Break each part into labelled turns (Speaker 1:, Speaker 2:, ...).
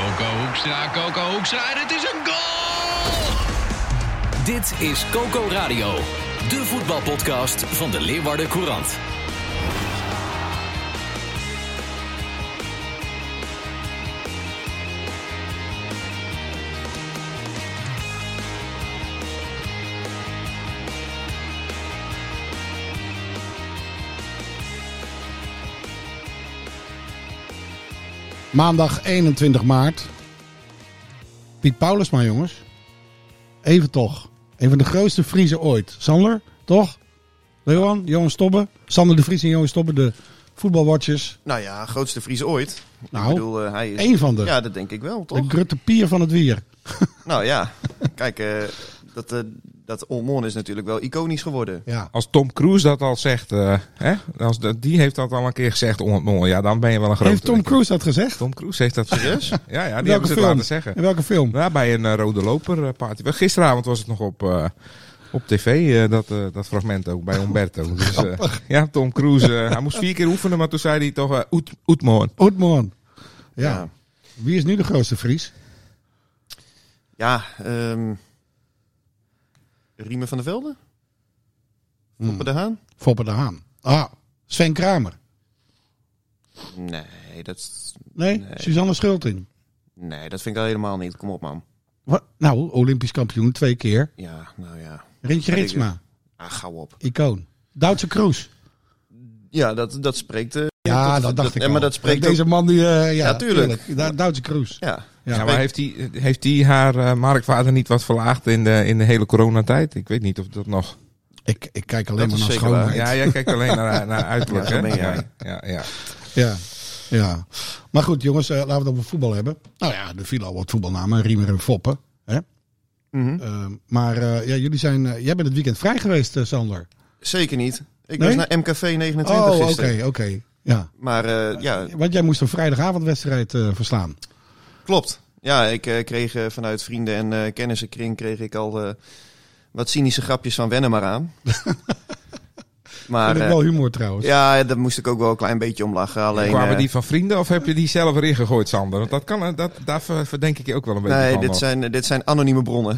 Speaker 1: Coco Hoekstra en het is een goal!
Speaker 2: Dit is Coco Radio, de voetbalpodcast van de Leeuwarden Courant.
Speaker 3: Maandag 21 maart. Piet Paulusma, jongens. Even toch. Een van de grootste Friese ooit. Sander, toch? Johan Stobbe. Sander de Vries en Johan Stobbe, de voetbalwatchers.
Speaker 4: Nou ja, grootste Fries ooit.
Speaker 3: Nou,
Speaker 4: ik bedoel, hij is...
Speaker 3: één van de.
Speaker 4: Ja, dat denk ik wel, toch?
Speaker 3: De Grutte Pier van het Wier.
Speaker 4: Nou ja, kijk, dat Olmon is natuurlijk wel iconisch geworden.
Speaker 3: Ja.
Speaker 5: Als Tom Cruise dat al zegt, die heeft dat al een keer gezegd, ja, dan ben je wel een grote.
Speaker 3: Heeft Tom Cruise dat gezegd?
Speaker 5: Tom Cruise heeft dat serieus? Ja, die hebben ze het
Speaker 3: film?
Speaker 5: laten zeggen.
Speaker 3: In welke film?
Speaker 5: Ja, bij een rode loper party. Gisteravond was het nog op tv, dat fragment ook, bij Umberto. Dus, ja, Tom Cruise, hij moest 4 keer oefenen, maar toen zei hij toch, Oetmoorn.
Speaker 3: Oetmoorn. Ja.
Speaker 4: Ja.
Speaker 3: Wie is nu de grootste Fries?
Speaker 4: Ja, Riemen van der Velde? Foppe de Haan?
Speaker 3: Foppe de Haan. Ah, Sven Kramer.
Speaker 4: Nee, dat...
Speaker 3: Nee? Suzanne Schulting.
Speaker 4: Nee, dat vind ik al helemaal niet. Kom op, man.
Speaker 3: Wat? Nou, Olympisch kampioen 2 keer.
Speaker 4: Ja, nou ja.
Speaker 3: Rintje Ritsma.
Speaker 4: Gauw op.
Speaker 3: Icoon. Duitse Kroes.
Speaker 4: Ja, dat spreekt...
Speaker 3: Ja, dat dacht ik al.
Speaker 4: Maar dat spreekt
Speaker 3: deze
Speaker 4: ook...
Speaker 3: man die...
Speaker 4: Ja, tuurlijk.
Speaker 3: Duitse Kroes.
Speaker 4: Ja.
Speaker 5: Ja, maar heeft hij haar marktwaarde niet wat verlaagd in de hele coronatijd? Ik weet niet of dat nog...
Speaker 3: Ik kijk alleen maar naar
Speaker 4: zeker
Speaker 3: schoonheid.
Speaker 5: Ja, jij kijkt alleen naar uiterlijk,
Speaker 4: Ja,
Speaker 5: hè?
Speaker 4: zo ben jij.
Speaker 3: Ja. Maar goed, jongens, laten we het over voetbal hebben. Nou ja, er vielen al wat voetbalnamen. Riemer en Foppe. Hè? Maar jullie zijn... jij bent het weekend vrij geweest, Sander.
Speaker 4: Zeker niet. Ik
Speaker 3: Nee?
Speaker 4: was naar MKV 29 gisteren.
Speaker 3: Oké. Ja.
Speaker 4: Maar ja...
Speaker 3: Want jij moest een vrijdagavondwedstrijd verslaan.
Speaker 4: Klopt. Ja, ik kreeg vanuit vrienden en kennissenkring kreeg ik al wat cynische grapjes van wennen maar aan. Maar
Speaker 3: Vind ik wel humor trouwens.
Speaker 4: ja, daar moest ik ook wel een klein beetje om lachen. Alleen,
Speaker 5: Kwamen die van vrienden of heb je die zelf erin gegooid, Sander? Want dat kan, daar verdenk ik je ook wel een beetje van.
Speaker 4: Nee, dit zijn anonieme bronnen.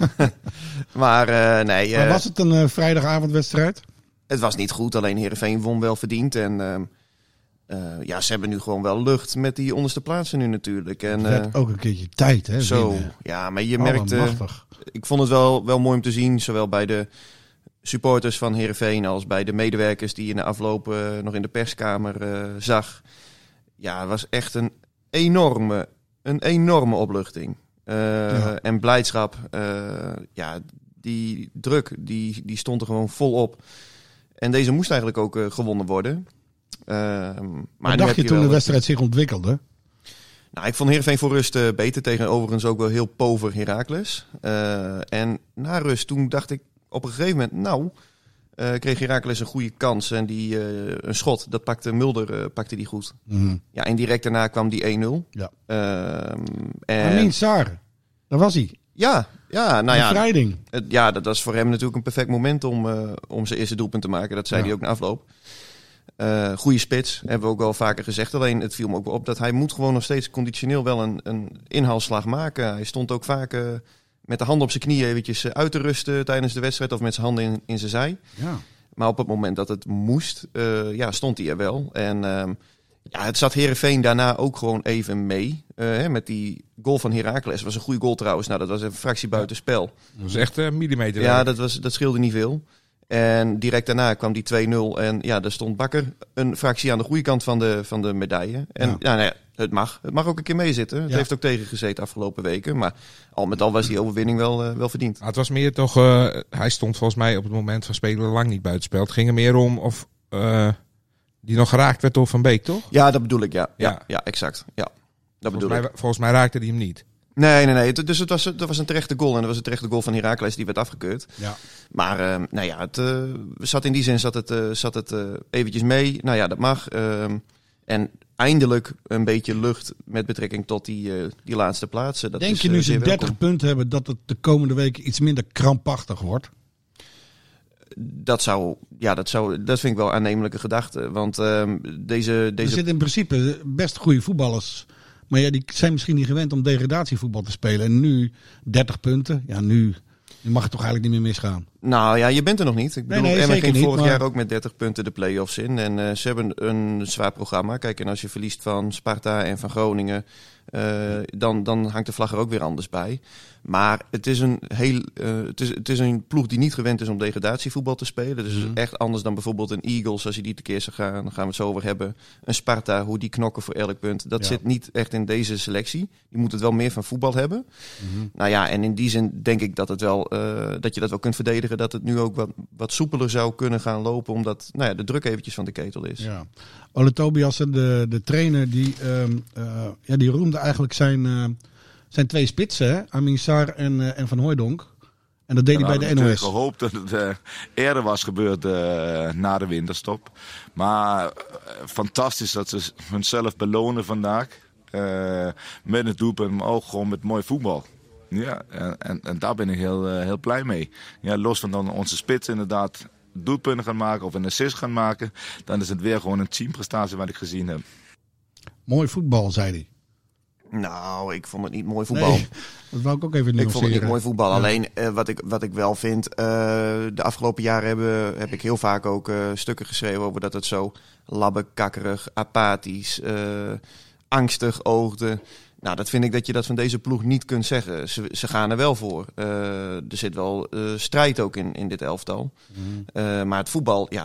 Speaker 4: Maar nee.
Speaker 3: Maar was het een vrijdagavondwedstrijd?
Speaker 4: Het was niet goed, alleen Heerenveen won wel verdiend. En ja, ze hebben nu gewoon wel lucht met die onderste plaatsen nu natuurlijk. En,
Speaker 3: Het werd ook een keertje tijd, hè?
Speaker 4: Zo,
Speaker 3: winnen.
Speaker 4: ja, maar je merkte... Ik vond het wel mooi om te zien, zowel bij de supporters van Heerenveen als bij de medewerkers die je na afloop nog in de perskamer zag. Ja, het was echt een enorme opluchting. En blijdschap. Ja, die druk, die stond er gewoon volop. En deze moest eigenlijk ook gewonnen worden.
Speaker 3: Maar dacht je toen de wedstrijd zich ontwikkelde?
Speaker 4: Nou, ik vond Heerenveen voor rust beter, tegen overigens ook wel heel pover Heracles. En na rust, toen dacht ik op een gegeven moment, kreeg Heracles een goede kans. En een schot, dat pakte Mulder pakte die goed. Mm. Ja, en direct daarna kwam die 1-0.
Speaker 3: Ja.
Speaker 4: Amin
Speaker 3: Sarr, daar was hij.
Speaker 4: Ja, nou ja.
Speaker 3: Bevrijding.
Speaker 4: Ja, dat was voor hem natuurlijk een perfect moment om zijn eerste doelpunt te maken. Dat zei hij ook na afloop. Goede spits, hebben we ook wel vaker gezegd. Alleen het viel me ook wel op dat hij moet gewoon nog steeds conditioneel wel een inhaalslag maken. Hij stond ook vaak met de handen op zijn knieën eventjes uit te rusten tijdens de wedstrijd. Of met zijn handen in zijn zij. Ja. Maar op het moment dat het moest, stond hij er wel. En het zat Heerenveen daarna ook gewoon even mee. Met die goal van Heracles. Dat was een goede goal trouwens. Nou, dat was een fractie buitenspel.
Speaker 5: Dat was echt millimeter.
Speaker 4: Ja, dat scheelde niet veel. En direct daarna kwam die 2-0. En ja, daar stond Bakker een fractie aan de goede kant van de medaille. En het mag ook een keer meezitten. Het heeft ook tegengezeten afgelopen weken. Maar al met al was die overwinning wel verdiend.
Speaker 5: Het was meer toch... hij stond volgens mij op het moment van spelen lang niet buitenspel. Het ging er meer om of die nog geraakt werd door Van Beek, toch?
Speaker 4: Ja, dat bedoel ik, ja, exact. Ja,
Speaker 5: volgens mij raakte hij hem niet.
Speaker 4: Nee. Dus het was een terechte goal. En dat was een terechte goal van Heracles die werd afgekeurd. Ja. Maar in die zin zat het eventjes mee. Nou ja, dat mag. En eindelijk een beetje lucht met betrekking tot die laatste plaatsen.
Speaker 3: Denk je nu ze 30 punten hebben dat het de komende weken iets minder krampachtig wordt?
Speaker 4: Dat vind ik wel een aannemelijke gedachte. Want deze...
Speaker 3: Er zitten in principe best goede voetballers Maar ja, die zijn misschien niet gewend om degradatievoetbal te spelen. En nu 30 punten. Ja, nu mag het toch eigenlijk niet meer misgaan.
Speaker 4: Nou ja, je bent er nog niet. Ik bedoel, Emmen ging
Speaker 3: niet,
Speaker 4: vorig jaar ook met 30 punten de play-offs in. En ze hebben een zwaar programma. Kijk, en als je verliest van Sparta en van Groningen, dan hangt de vlag er ook weer anders bij. Maar het is een ploeg die niet gewend is om degradatievoetbal te spelen. Dus echt anders dan bijvoorbeeld een Eagles, als je die tekeer zou gaan. Dan gaan we het zo over hebben. Een Sparta, hoe die knokken voor elk punt. Dat zit niet echt in deze selectie. Die moet het wel meer van voetbal hebben. Nou ja, en in die zin denk ik dat het wel, dat je dat wel kunt verdedigen. Dat het nu ook wat soepeler zou kunnen gaan lopen. Omdat de druk eventjes van de ketel is. Ja.
Speaker 3: Ole Tobiassen, de trainer, die roemde eigenlijk zijn 2 spitsen, hè? Amin Sarr en Van Hooijdonk. En dat deed hij bij de NOS.
Speaker 6: Ik had gehoopt dat het eerder was gebeurd na de winterstop. Maar fantastisch dat ze hunzelf belonen vandaag. Met het doelpunt, maar ook gewoon met mooi voetbal. Ja, en daar ben ik heel blij mee. Ja, los van dan onze spits inderdaad doelpunten gaan maken of een assist gaan maken. Dan is het weer gewoon een teamprestatie wat ik gezien heb.
Speaker 3: Mooi voetbal, zei hij.
Speaker 4: Nou, ik vond het niet mooi voetbal.
Speaker 3: Nee, dat wou ik ook even nuanceren.
Speaker 4: Ik vond het niet mooi voetbal. Ja. Alleen wat ik wel vind, de afgelopen jaren heb ik heel vaak ook stukken geschreven over dat het zo labbekakkerig, apathisch, angstig oogde. Nou, dat vind ik dat je dat van deze ploeg niet kunt zeggen. Ze gaan er wel voor. Er zit wel strijd ook in dit elftal. Maar het voetbal, ja,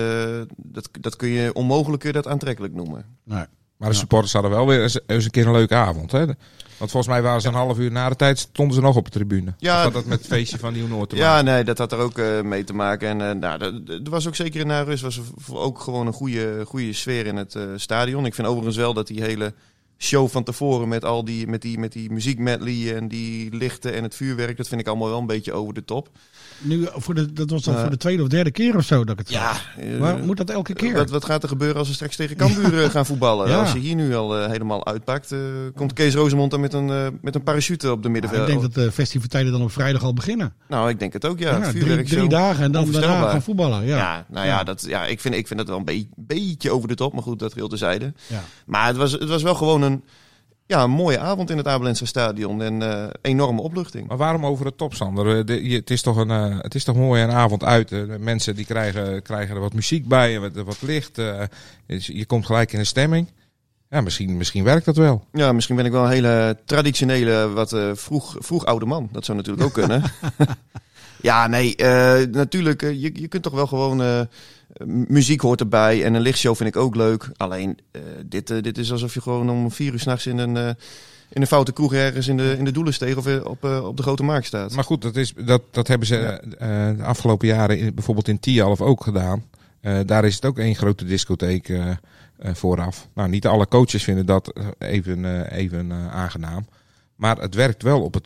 Speaker 4: dat kun je onmogelijk dat aantrekkelijk noemen.
Speaker 5: Nee. Maar de supporters hadden wel weer eens een keer een leuke avond. Hè? Want volgens mij waren ze een half uur na de tijd, stonden ze nog op de tribune.
Speaker 4: Ja,
Speaker 5: of had dat met het feestje van Nieuw-Noord te maken?
Speaker 4: Ja, nee, dat had er ook mee te maken. En er was ook zeker na rust was ook gewoon een goede sfeer in het stadion. Ik vind overigens wel dat die hele show van tevoren met die muziekmedley en die lichten en het vuurwerk, dat vind ik allemaal wel een beetje over de top.
Speaker 3: Nu, dat was dan voor de 2e of 3e keer of zo dat ik het
Speaker 4: zag.
Speaker 3: Maar moet dat elke keer?
Speaker 4: Wat gaat er gebeuren als we straks tegen Cambuur gaan voetballen? Ja. Als je hier nu al helemaal uitpakt, komt Kees Rozemond dan met een parachute op de middenveld.
Speaker 3: Ik denk dat de festiviteiten dan op vrijdag al beginnen.
Speaker 4: Nou, ik denk het ook, ja. Vuurwerk
Speaker 3: 3 dagen en dan daarna gaan voetballen.
Speaker 4: Ik vind dat wel een beetje over de top, maar goed, dat geheel terzijde. Ja. Maar het was wel gewoon een mooie avond in het Abelense stadion en enorme opluchting.
Speaker 5: Maar waarom over de top, Sander? Het is toch mooi een avond uit. Mensen die krijgen er wat muziek bij, wat licht. Je komt gelijk in de stemming. Ja, misschien werkt dat wel.
Speaker 4: Ja, misschien ben ik wel een hele traditionele, vroeg oude man. Dat zou natuurlijk ook kunnen. Ja, nee, natuurlijk. Je kunt toch wel gewoon... muziek hoort erbij en een lichtshow vind ik ook leuk. Alleen, dit is alsof je gewoon om 4 uur 's nachts in een foute kroeg ergens in de Doelensteeg of op de Grote Markt staat.
Speaker 5: Maar goed, dat hebben ze de afgelopen jaren bijvoorbeeld in Tialf ook gedaan. Daar is het ook één grote discotheek vooraf. Nou, niet alle coaches vinden dat even aangenaam. Maar het werkt wel op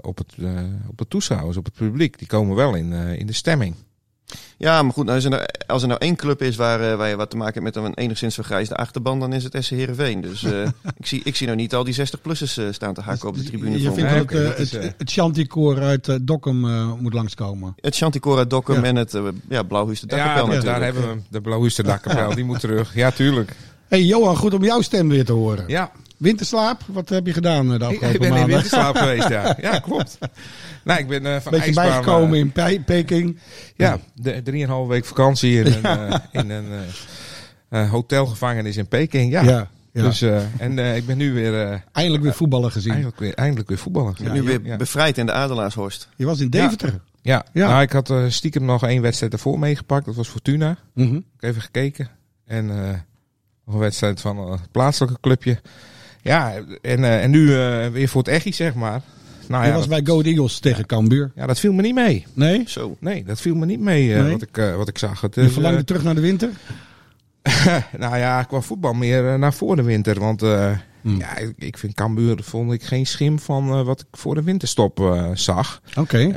Speaker 5: de toeschouwers, op het publiek. Die komen wel in de stemming.
Speaker 4: Ja, maar goed, als er nou één club is waar je wat te maken hebt met een enigszins vergrijsde achterban, dan is het SC Heerenveen. Dus ik zie nou niet al die 60-plussers staan te hakken op de tribune.
Speaker 3: Je vindt dat het Chanticoor uit Dokkum moet langskomen?
Speaker 4: Het Chanticoor uit Dokkum en het Blauwhuis de Dakkapel natuurlijk.
Speaker 5: Ja, daar hebben we hem. De Blauwhuis de Dakkapel, die moet terug. Ja, tuurlijk.
Speaker 3: Hey Johan, goed om jouw stem weer te horen.
Speaker 5: Ja.
Speaker 3: Winterslaap, wat heb je gedaan de afgelopen maanden?
Speaker 5: Ik ben in winterslaap geweest, ja. Ja, klopt. Nou, ik ben van
Speaker 3: beetje bijgekomen in Peking.
Speaker 5: Ja, 3,5 week vakantie in een hotelgevangenis in Peking. Ja. Ja. Dus, ik ben nu weer...
Speaker 3: eindelijk weer voetballen gezien.
Speaker 5: Eindelijk weer voetballen gezien.
Speaker 4: Nu weer bevrijd in de Adelaarshorst.
Speaker 3: Je was in Deventer.
Speaker 5: Ja. Nou, ik had stiekem nog 1 wedstrijd ervoor meegepakt. Dat was Fortuna. Ik heb even gekeken. En nog een wedstrijd van een plaatselijke clubje. Ja, en nu weer voor het echi, zeg maar. Nou,
Speaker 3: je was bij Go Eagles tegen Cambuur.
Speaker 5: Ja, dat viel me niet mee.
Speaker 3: Nee?
Speaker 4: Zo.
Speaker 5: Nee, dat viel me niet mee wat ik zag.
Speaker 3: Je verlangde terug naar de winter?
Speaker 5: Nou ja, qua voetbal meer naar voor de winter. Want ik vind Cambuur vond ik geen schim van wat ik voor de winterstop zag.
Speaker 3: Oké.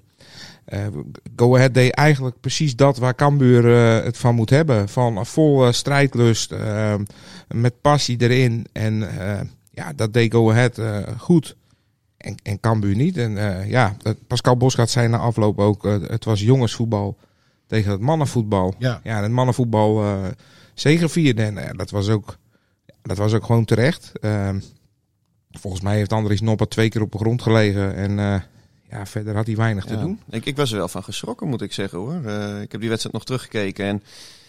Speaker 5: Go Ahead deed eigenlijk precies dat waar Cambuur het van moet hebben. Van vol strijdlust, met passie erin. En dat deed Go Ahead goed. En Cambuur niet. En Pascal Boschart zei na afloop ook, het was jongensvoetbal tegen het mannenvoetbal. Ja, en het mannenvoetbal zegevierde. En dat was ook gewoon terecht. Volgens mij heeft Andries Noppert 2 keer op de grond gelegen. En verder had hij weinig te doen.
Speaker 4: Ik was er wel van geschrokken, moet ik zeggen hoor. Ik heb die wedstrijd nog teruggekeken. En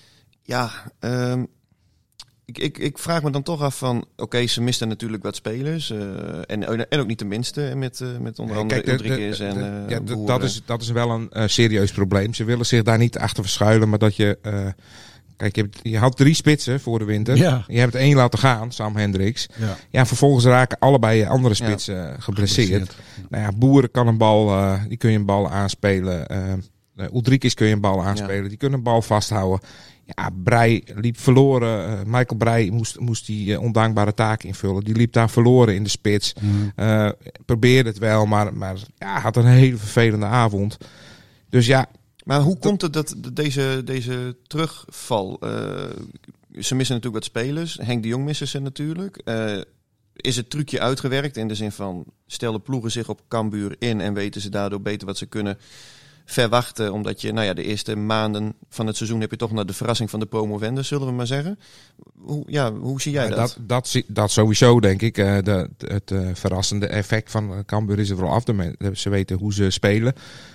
Speaker 4: ik vraag me dan toch af van... Oké, ze misten natuurlijk wat spelers. En ook niet de minste. Met onder andere Ulrikes en
Speaker 5: dat is wel een serieus probleem. Ze willen zich daar niet achter verschuilen. Maar dat je... Kijk, je had 3 spitsen voor de winter. Ja. Je hebt 1 laten gaan, Sam Hendricks. Ja, vervolgens raken allebei andere spitsen geblesseerd. Nou ja, Boeren kan een bal, die kun je een bal aanspelen. Ulrikes kun je een bal aanspelen. Die kunnen een bal vasthouden. Ja, Breij liep verloren. Michael Breij moest die ondankbare taak invullen. Die liep daar verloren in de spits. Probeerde het wel, maar had een hele vervelende avond. Dus ja...
Speaker 4: Maar hoe komt het dat deze terugval... ze missen natuurlijk wat spelers. Henk de Jong missen ze natuurlijk. Is het trucje uitgewerkt in de zin van... stel de ploegen zich op Cambuur in... en weten ze daardoor beter wat ze kunnen verwachten. Omdat je de eerste maanden van het seizoen... heb je toch naar de verrassing van de promovendus, zullen we maar zeggen. Hoe zie jij dat?
Speaker 5: Dat sowieso, denk ik. Het verrassende effect van Cambuur is er wel af. Ze weten hoe ze spelen...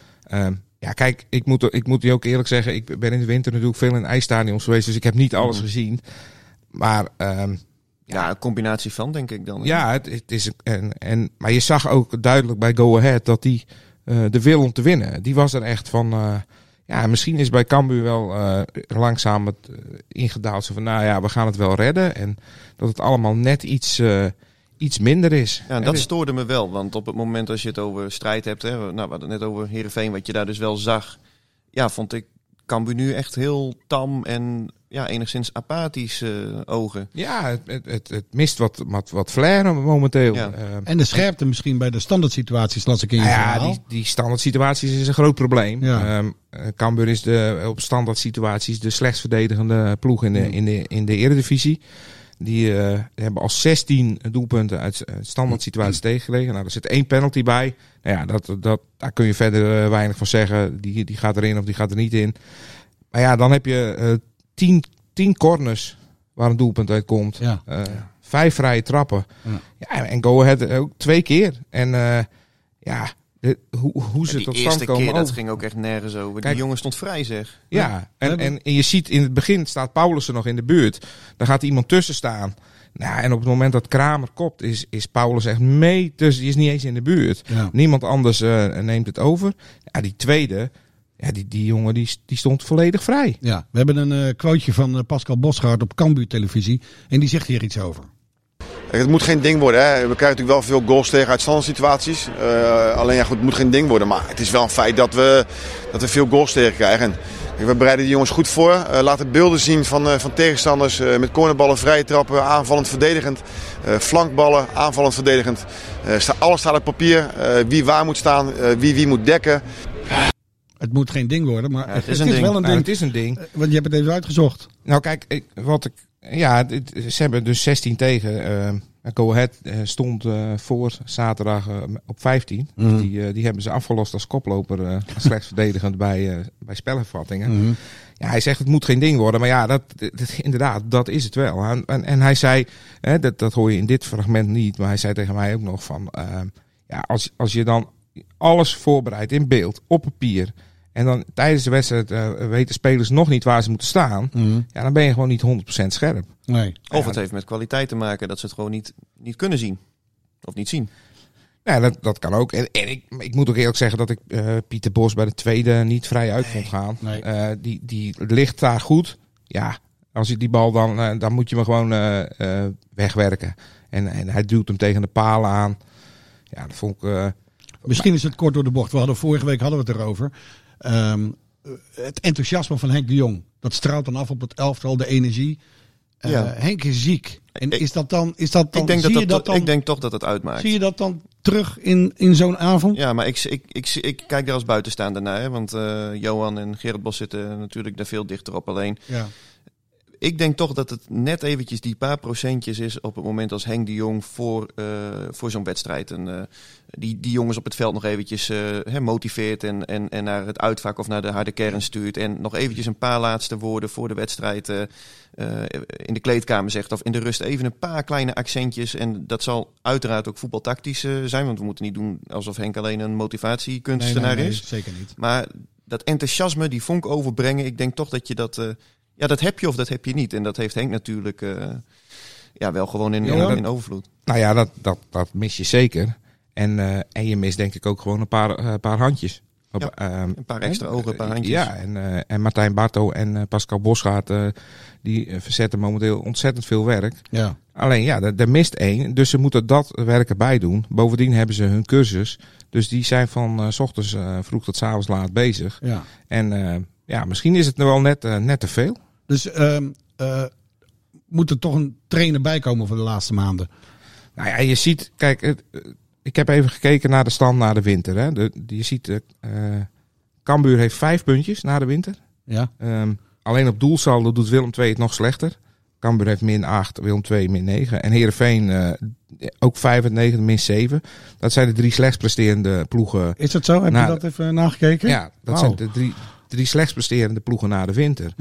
Speaker 5: Ja, kijk, ik moet je ook eerlijk zeggen, ik ben in de winter natuurlijk veel in ijsstadions geweest, dus ik heb niet alles gezien. Maar een
Speaker 4: combinatie van, denk ik dan.
Speaker 5: Ja, het is maar je zag ook duidelijk bij Go Ahead dat die de wil om te winnen, die was er echt van. Misschien is bij Cambuur wel langzaam het ingedaald zo van, we gaan het wel redden en dat het allemaal net iets minder is.
Speaker 4: Ja, en dat stoorde me wel. Want op het moment als je het over strijd hebt... we hadden het net over Heerenveen, wat je daar dus wel zag... vond ik Cambuur nu echt heel tam en enigszins apathisch ogen.
Speaker 5: Ja, het mist wat flair momenteel. Ja.
Speaker 3: En de scherpte misschien bij de standaard situaties, las ik in je verhaal.
Speaker 5: Die standaard situaties is een groot probleem.
Speaker 3: Ja.
Speaker 5: Cambuur is op standaard situaties de slechtst verdedigende ploeg in de Eredivisie. Die hebben al 16 doelpunten uit standaard situaties tegengelegen. Nou, er zit 1 penalty bij. Nou ja, daar kun je verder weinig van zeggen. Die gaat erin of die gaat er niet in. Maar ja, dan heb je 10 corners waar een doelpunt uit komt. Ja. 5 vrije trappen. Ja, en Go Ahead ook 2 keer. En hoe ze tot stand komen.
Speaker 4: Die eerste keer, dat ging ook echt nergens over. Kijk, die jongen stond vrij, zeg.
Speaker 5: Ja, en je ziet in het begin staat Paulussen nog in de buurt. Dan gaat iemand tussen staan. Nou, en op het moment dat Kramer kopt, is Paulus echt mee tussen. Die is niet eens in de buurt. Ja. Niemand anders neemt het over. Ja, die tweede, die jongen die stond volledig vrij.
Speaker 3: Ja, we hebben een quoteje van Pascal Bosgaard op Cambuur televisie. En die zegt hier iets over.
Speaker 7: Het moet geen ding worden. Hè. We krijgen natuurlijk wel veel goals tegen uit standaard situaties. Alleen het moet geen ding worden. Maar het is wel een feit dat we veel goals tegen krijgen. En we bereiden die jongens goed voor. Laten beelden zien van tegenstanders. Met cornerballen, vrije trappen, aanvallend, verdedigend. Flankballen, aanvallend, verdedigend. Alles staat op papier. Wie waar moet staan, wie moet dekken.
Speaker 3: Het moet geen ding worden, maar
Speaker 4: het is wel een ding.
Speaker 5: Het is een ding.
Speaker 3: Want je hebt het even uitgezocht.
Speaker 5: Nou kijk, ze hebben dus 16 tegen. Go Ahead stond voor zaterdag op 15. Die hebben ze afgelost als koploper. Slechts verdedigend bij spelhervattingen. Ja, hij zegt het moet geen ding worden. Maar ja, inderdaad, dat is het wel. En hij zei, dat hoor je in dit fragment niet. Maar hij zei tegen mij ook nog van... als je dan alles voorbereidt in beeld, op papier... En dan tijdens de wedstrijd weten spelers nog niet waar ze moeten staan. Ja, dan ben je gewoon niet 100% scherp.
Speaker 3: Nee.
Speaker 4: Of het heeft met kwaliteit te maken dat ze het gewoon niet kunnen zien. Of niet zien.
Speaker 5: Ja, dat kan ook. En ik moet ook eerlijk zeggen dat ik Pieter Bos bij de tweede niet vrij uit vond gaan. Nee. Die ligt daar goed. Ja, als je die bal dan moet je hem gewoon wegwerken. En hij duwt hem tegen de palen aan. Ja, dat vond ik...
Speaker 3: Misschien is het kort door de bocht. Vorige week hadden we het erover. Het enthousiasme van Henk de Jong. Dat straalt dan af op het elftal, de energie. Henk is ziek. En is dat dan
Speaker 4: ik denk toch dat het uitmaakt.
Speaker 3: Zie je dat dan terug in zo'n avond?
Speaker 4: Ja, maar ik kijk daar als buitenstaander naar. Hè, want Johan en Gerrit Bos zitten natuurlijk daar veel dichter op. Alleen, ik denk toch dat het net eventjes die paar procentjes is op het moment als Henk de Jong voor zo'n wedstrijd. En die jongens op het veld nog eventjes motiveert en naar het uitvak of naar de harde kern stuurt. En nog eventjes een paar laatste woorden voor de wedstrijd in de kleedkamer zegt. Of in de rust even een paar kleine accentjes. En dat zal uiteraard ook voetbaltactisch zijn. Want we moeten niet doen alsof Henk alleen een motivatiekunstenaar is.
Speaker 3: Nee, zeker niet.
Speaker 4: Maar dat enthousiasme, die vonk overbrengen. Ik denk toch dat je dat... dat heb je of dat heb je niet. En dat heeft Henk natuurlijk wel gewoon in overvloed.
Speaker 5: Nou ja, dat mis je zeker. En je mist denk ik ook gewoon een paar handjes.
Speaker 4: Een paar extra ogen, een paar handjes.
Speaker 5: Ja, en Martijn Barto en Pascal Bosgaard, die verzetten momenteel ontzettend veel werk.
Speaker 3: Ja.
Speaker 5: Alleen er mist één, dus ze moeten dat werk erbij doen. Bovendien hebben ze hun cursus, dus die zijn van 's ochtends vroeg tot 's avonds laat bezig.
Speaker 3: Ja.
Speaker 5: En misschien is het nu wel net te veel.
Speaker 3: Dus moet er toch een trainer bij komen voor de laatste maanden?
Speaker 5: Nou ja, je ziet, kijk, ik heb even gekeken naar de stand na de winter. Hè. Je ziet, Cambuur heeft 5 puntjes na de winter.
Speaker 3: Ja.
Speaker 5: Alleen op doelsaldo doet Willem II het nog slechter. Cambuur heeft -8, Willem II -9. En Heerenveen ook 5 en 9, -7. Dat zijn de 3 slechtst presterende ploegen.
Speaker 3: Is dat zo? Heb je dat even nagekeken?
Speaker 5: Ja, dat zijn de drie slechtst presterende ploegen na de winter.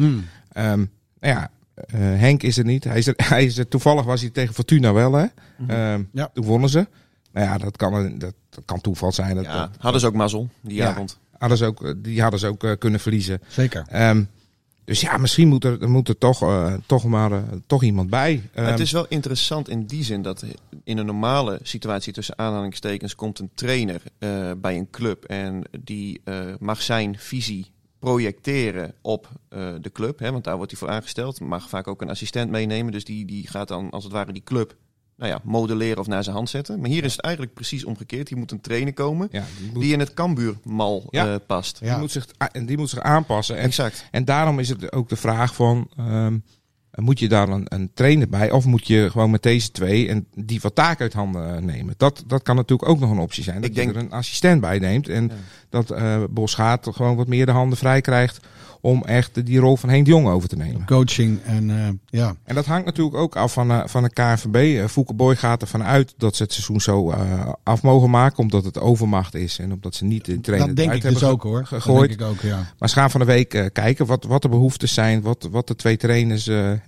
Speaker 5: Henk is er niet. Hij is er, toevallig was hij tegen Fortuna wel. Hè? Toen wonnen ze. Nou ja, dat kan toeval zijn.
Speaker 4: Hadden ze ook mazzel die avond.
Speaker 5: Hadden ze ook kunnen verliezen.
Speaker 3: Zeker.
Speaker 5: Dus ja, misschien moet er toch iemand bij.
Speaker 4: Het is wel interessant in die zin dat in een normale situatie tussen aanhalingstekens komt een trainer bij een club en die mag zijn visie projecteren op de club. Hè, want daar wordt hij voor aangesteld. Mag vaak ook een assistent meenemen. Dus die gaat dan als het ware die club modelleren of naar zijn hand zetten. Maar hier is het eigenlijk precies omgekeerd. Hier moet een trainer komen die in het Cambuurmal past.
Speaker 5: Ja. Die moet zich aanpassen.
Speaker 4: Exact.
Speaker 5: En daarom is het ook de vraag van... moet je daar een trainer bij? Of moet je gewoon met deze 2 en die wat taak uit handen nemen? Dat kan natuurlijk ook nog een optie zijn. Dat je er een assistent bij neemt. En dat Bosgaard gewoon wat meer de handen vrij krijgt... om echt die rol van Henk de Jong over te nemen.
Speaker 3: Coaching en
Speaker 5: En dat hangt natuurlijk ook af van de KNVB. Fouke Boy gaat ervan uit dat ze het seizoen zo af mogen maken. Omdat het overmacht is. En omdat ze niet de trainer
Speaker 3: dat denk ik dus ook hoor.
Speaker 5: gegooid.
Speaker 3: Dat denk ik ook, ja.
Speaker 5: Maar ze gaan van de week kijken wat de behoeftes zijn. Wat de 2 trainers,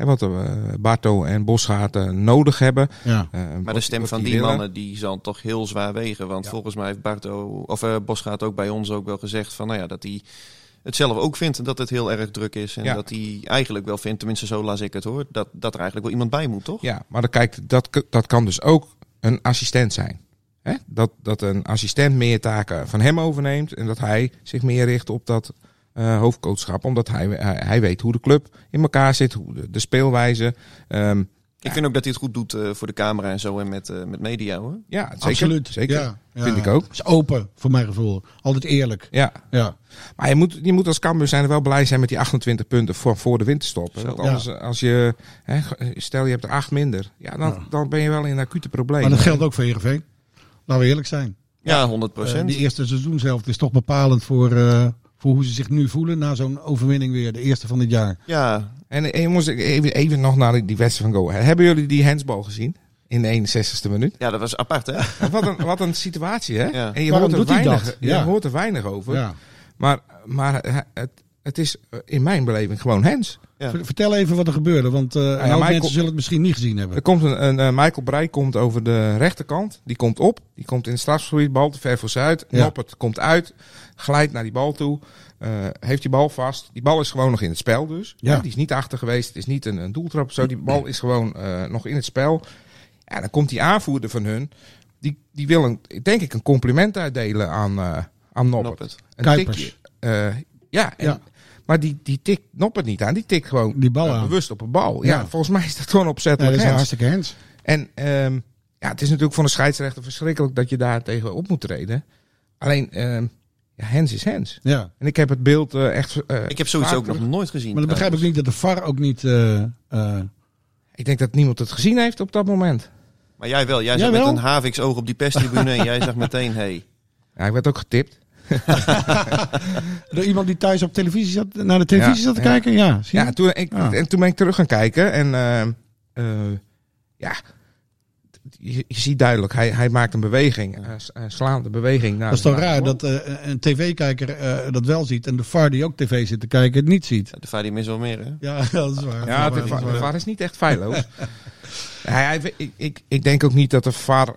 Speaker 5: Barto en Bosgaard nodig hebben.
Speaker 3: Ja.
Speaker 4: Maar de stem van die mannen die zal toch heel zwaar wegen. Want volgens mij heeft Bosgaard ook bij ons ook wel gezegd van dat hij het zelf ook vindt dat het heel erg druk is. En dat hij eigenlijk wel vindt, tenminste zo las ik het hoor, dat er eigenlijk wel iemand bij moet, toch?
Speaker 5: Ja, maar dat kan dus ook een assistent zijn. Hè? Dat een assistent meer taken van hem overneemt en dat hij zich meer richt op dat hoofdcoachschap. Omdat hij weet hoe de club in elkaar zit, hoe de speelwijze.
Speaker 4: Ik vind ook dat hij het goed doet voor de camera en zo en met media hoor.
Speaker 5: Ja, zeker.
Speaker 3: Absoluut.
Speaker 5: Zeker.
Speaker 3: Ja.
Speaker 5: Vind ik ook.
Speaker 3: Het is open, voor mijn gevoel. Altijd eerlijk.
Speaker 5: Ja. Maar je moet als Cambuur zijn er wel blij zijn met die 28 punten voor de winterstop. Want anders, als je, stel je hebt er 8 minder, dan ben je wel in een acute probleem.
Speaker 3: Maar dat geldt ook voor Heerenveen. Laten we eerlijk zijn.
Speaker 4: Ja, 100%.
Speaker 3: Die eerste seizoenshelft is toch bepalend voor hoe ze zich nu voelen na zo'n overwinning weer. De eerste van dit jaar.
Speaker 4: Ja.
Speaker 5: En jongens, even nog naar die wedstrijd van Go Ahead. Hebben jullie die handsbal gezien? In de 61ste minuut.
Speaker 4: Ja, dat was apart hè.
Speaker 5: Wat een situatie hè.
Speaker 4: Ja.
Speaker 5: En je hoort er weinig over.
Speaker 3: Ja.
Speaker 5: Maar het is in mijn beleving gewoon hands.
Speaker 3: Ja. Vertel even wat er gebeurde, want mensen zullen het misschien niet gezien hebben.
Speaker 5: Er komt een Michael Breij komt over de rechterkant. Die komt op. Die komt in het strafgebied. Bal te ver voor Zuid. Noppert komt uit. Glijdt naar die bal toe. Heeft die bal vast. Die bal is gewoon nog in het spel dus.
Speaker 3: Ja.
Speaker 5: Die is niet achter geweest. Het is niet een doeltrap of zo. Die bal is gewoon nog in het spel. Ja, dan komt die aanvoerder van hun. Die wil denk ik een compliment uitdelen aan Noppert. Een tikje. Maar die tikt Noppert niet aan. Die tikt gewoon
Speaker 3: die bal aan.
Speaker 5: Bewust op een bal. Ja, volgens mij is dat gewoon opzettelijk.
Speaker 3: Dat is hartstikke hands.
Speaker 5: En het is natuurlijk voor een scheidsrechter verschrikkelijk dat je daar tegen op moet treden. Alleen, hands is hands.
Speaker 3: Ja.
Speaker 5: En ik heb het beeld echt...
Speaker 4: ik heb zoiets ook nog nooit gezien.
Speaker 3: Maar dan begrijp ik niet dat de VAR ook niet...
Speaker 5: Ik denk dat niemand het gezien heeft op dat moment.
Speaker 4: Maar jij wel. Jij zat met een haviksoog op die perstribune en jij zag meteen, hey.
Speaker 5: Ja, ik werd ook getipt.
Speaker 3: Door iemand die thuis op televisie naar de televisie zat te kijken? Ja, zie je?
Speaker 5: En toen ben ik terug gaan kijken. En je ziet duidelijk, hij maakt een beweging. Een slaande beweging.
Speaker 3: Dat is toch raar dat een tv-kijker dat wel ziet en de VAR die ook tv zit te kijken het niet ziet.
Speaker 4: De VAR die mist wel meer, hè?
Speaker 3: Ja, dat is waar.
Speaker 5: Ja, de VAR is niet echt feilloos. Ik denk ook niet dat de VAR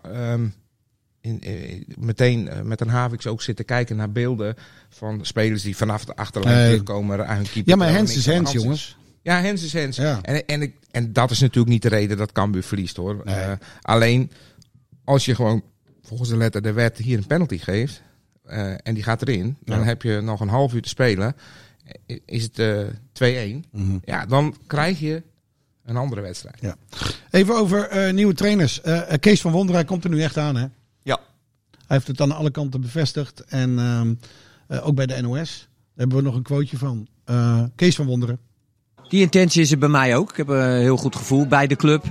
Speaker 5: meteen met een havix ook zit te kijken naar beelden van spelers die vanaf de achterlijn terugkomen aan hun keeper.
Speaker 3: Ja, maar hens is hens, jongens.
Speaker 5: Ja, hens is hens.
Speaker 3: Ja.
Speaker 5: En dat is natuurlijk niet de reden dat Cambuur verliest, hoor.
Speaker 3: Nee.
Speaker 5: Alleen, als je gewoon volgens de letter der wet hier een penalty geeft en die gaat erin, dan heb je nog een half uur te spelen. Is het 2-1?
Speaker 3: Mhm.
Speaker 5: Ja, dan krijg je een andere wedstrijd.
Speaker 3: Ja. Even over nieuwe trainers. Kees van Wonderen komt er nu echt aan, hè?
Speaker 4: Ja.
Speaker 3: Hij heeft het aan alle kanten bevestigd. En ook bij de NOS. Daar hebben we nog een quoteje van. Kees van Wonderen.
Speaker 8: Die intentie is er bij mij ook. Ik heb een heel goed gevoel bij de club.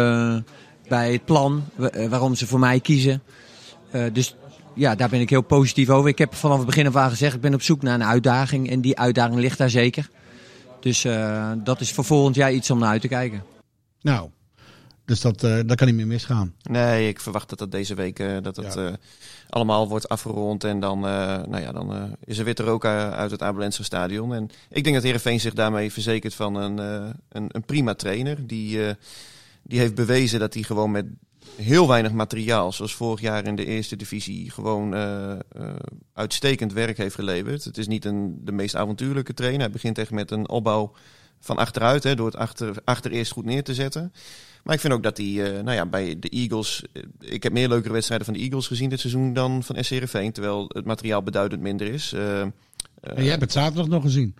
Speaker 8: Bij het plan. Waarom ze voor mij kiezen. Dus ja, daar ben ik heel positief over. Ik heb vanaf het begin af aan gezegd, ik ben op zoek naar een uitdaging. En die uitdaging ligt daar zeker. Dus dat is voor volgend jaar iets om naar uit te kijken.
Speaker 3: Nou, dus dat kan niet meer misgaan.
Speaker 4: Nee, ik verwacht dat deze week allemaal wordt afgerond. En dan, dan is er weer rook uit het Abelense stadion. En ik denk dat Heerenveen zich daarmee verzekert van een prima trainer. Die heeft bewezen dat hij gewoon met heel weinig materiaal, zoals vorig jaar in de eerste divisie, gewoon uitstekend werk heeft geleverd. Het is niet de meest avontuurlijke trainer. Hij begint echt met een opbouw van achteruit, door het achter eerst goed neer te zetten. Maar ik vind ook dat hij bij de Eagles, ik heb meer leukere wedstrijden van de Eagles gezien dit seizoen dan van SC Heerenveen, terwijl het materiaal beduidend minder is.
Speaker 3: En jij hebt het zaterdag nog gezien.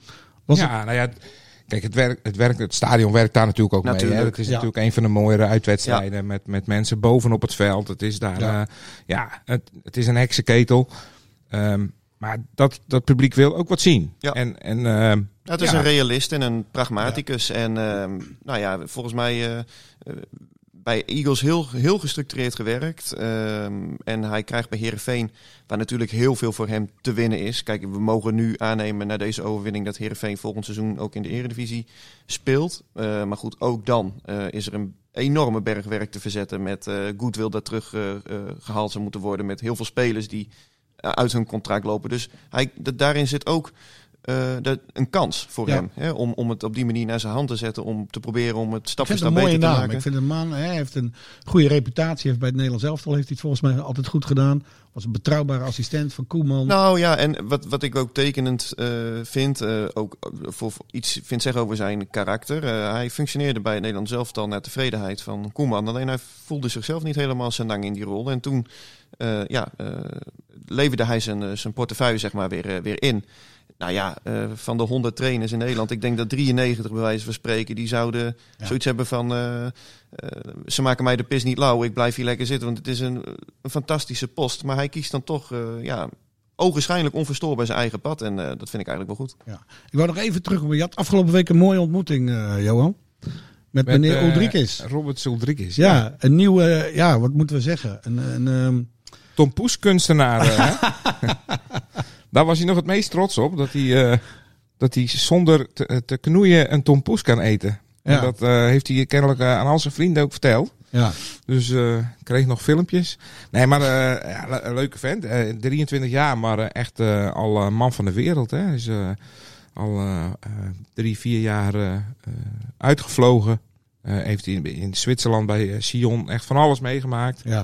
Speaker 5: Kijk, het stadion werkt daar natuurlijk ook mee. Hè? Het is natuurlijk een van de mooiere uitwedstrijden met mensen bovenop het veld. Het is daar, het is een heksenketel. Maar dat publiek wil ook wat zien. Ja.
Speaker 4: Het is een realist en een pragmaticus. Ja. En volgens mij bij Eagles heel gestructureerd gewerkt. En hij krijgt bij Heerenveen, waar natuurlijk heel veel voor hem te winnen is. Kijk, we mogen nu aannemen na deze overwinning dat Heerenveen volgend seizoen ook in de Eredivisie speelt. Maar goed, ook dan is er een enorme berg werk te verzetten met goodwill dat terug gehaald zou moeten worden. Met heel veel spelers die uit hun contract lopen. Dus daarin zit ook een kans voor hem. Hè, om het op die manier naar zijn hand te zetten. Om te proberen om het stap voor stap beter te maken.
Speaker 3: Ik vind een man, hij heeft een goede reputatie. Heeft bij het Nederlands elftal heeft hij het volgens mij altijd goed gedaan. Was een betrouwbare assistent van Koeman.
Speaker 4: Nou ja, en wat ik ook tekenend vind. Ook voor iets vind zeggen over zijn karakter. Hij functioneerde bij het Nederlands elftal naar tevredenheid van Koeman. Alleen hij voelde zichzelf niet helemaal senang in die rol. En toen leverde hij zijn portefeuille zeg maar weer in. Nou ja, van de 100 trainers in Nederland, ik denk dat 93 bij wijze van spreken, die zouden zoiets hebben van, ze maken mij de pis niet lauw, ik blijf hier lekker zitten, want het is een fantastische post. Maar hij kiest dan toch, ogenschijnlijk onverstoorbaar zijn eigen pad en dat vind ik eigenlijk wel goed. Ja.
Speaker 3: Ik wou nog even terug, je had afgelopen week een mooie ontmoeting, Johan. Met meneer Uldrikis.
Speaker 5: Robert Uldrikis.
Speaker 3: Ja, een nieuwe, wat moeten we zeggen?
Speaker 5: Tom Poes kunstenaar. Daar was hij nog het meest trots op. Dat hij zonder te knoeien een Tom Poes kan eten. Ja. En dat heeft hij kennelijk aan al zijn vrienden ook verteld. Ja. Dus kreeg nog filmpjes. Nee, maar een leuke vent. 23 jaar, maar echt al man van de wereld. Hè. Hij is al 3-4 jaar uitgevlogen. Heeft hij in Zwitserland bij Sion echt van alles meegemaakt. Ja.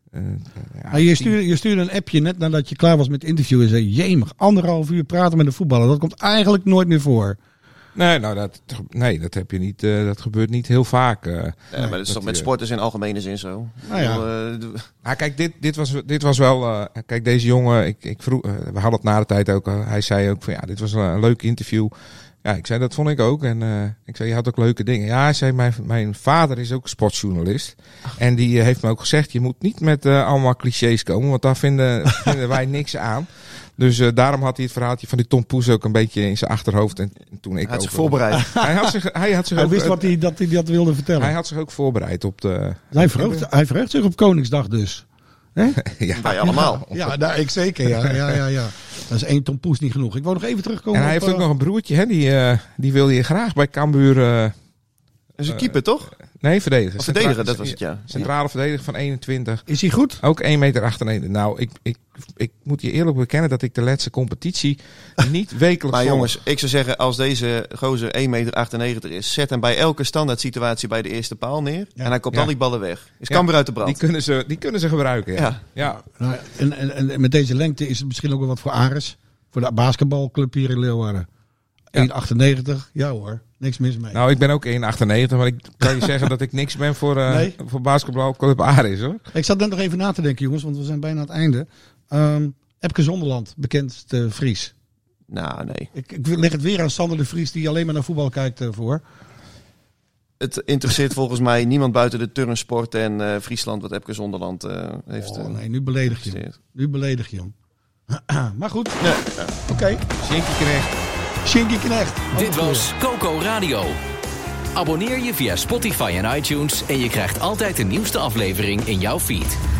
Speaker 3: Je stuurde een appje net nadat je klaar was met het interview en zei, jemig, 1,5 uur praten met een voetballer. Dat komt eigenlijk nooit meer voor.
Speaker 5: Nee, dat heb je niet. Dat gebeurt niet heel vaak.
Speaker 4: Maar dat is toch met sporters in algemene zin zo.
Speaker 5: Kijk, dit was wel. Kijk, deze jongen. Ik vroeg. We hadden het na de tijd ook. Hij zei ook van dit was een leuk interview. Ja, ik zei dat vond ik ook. En ik zei je had ook leuke dingen. Ja, hij zei mijn vader is ook sportjournalist. En die heeft me ook gezegd je moet niet met allemaal clichés komen. Want daar vinden wij niks aan. Dus daarom had hij het verhaaltje van die Tom Poes ook een beetje in zijn achterhoofd. En toen ik
Speaker 4: hij had zich voorbereid.
Speaker 3: Hij wist dat hij dat wilde vertellen.
Speaker 5: Hij had zich ook voorbereid op de...
Speaker 3: Hij verheugt zich op Koningsdag dus.
Speaker 5: Ja.
Speaker 4: Wij allemaal.
Speaker 3: Ja, nou, ik zeker. Ja. Dat is 1 ton poes niet genoeg. Ik wou nog even terugkomen
Speaker 5: En hij
Speaker 3: op,
Speaker 5: heeft ook nog een broertje, hè? Die wil je graag bij Cambuur...
Speaker 4: Dat is een keeper, toch?
Speaker 5: nee, verdediger.
Speaker 4: Of verdediger, dat was het, ja.
Speaker 5: Centrale verdediger van 21.
Speaker 3: Is hij goed?
Speaker 5: Ook 1,98 meter. Nou, ik moet je eerlijk bekennen dat ik de laatste competitie niet wekelijks
Speaker 4: Maar
Speaker 5: volg.
Speaker 4: jongens, ik zou zeggen, als deze gozer 1,98 meter is, zet hem bij elke standaard situatie bij de eerste paal neer.
Speaker 3: Ja.
Speaker 4: En hij kopt
Speaker 5: Ja.
Speaker 4: al die ballen weg. Is
Speaker 5: Ja,
Speaker 4: Cambuur uit de brand.
Speaker 5: Die kunnen ze gebruiken, ja.
Speaker 4: Ja.
Speaker 3: Nou, en met deze lengte is het misschien ook wel wat voor Ares. Voor de basketbalclub hier in Leeuwarden. 1,98. Ja hoor, niks mis mee.
Speaker 5: Nou, ik ben ook 1,98, maar ik kan je zeggen dat ik niks ben voor basketbalclub Aris, hoor.
Speaker 3: Ik zat net nog even na te denken, jongens, want we zijn bijna aan het einde. Epke Zonderland, bekendste Fries.
Speaker 4: Nou, nee.
Speaker 3: Ik leg het weer aan Sander de Vries, die alleen maar naar voetbal kijkt voor.
Speaker 4: Het interesseert volgens mij niemand buiten de turnsport en Friesland wat Epke Zonderland heeft.
Speaker 3: Nee, nu beledig je hem.
Speaker 4: gepresteerd.
Speaker 3: Nu beledig je hem. Maar goed, oké.
Speaker 5: Shinky Knecht.
Speaker 3: Shinky Knecht.
Speaker 2: Dit was Coco Radio. Abonneer je via Spotify en iTunes en je krijgt altijd de nieuwste aflevering in jouw feed.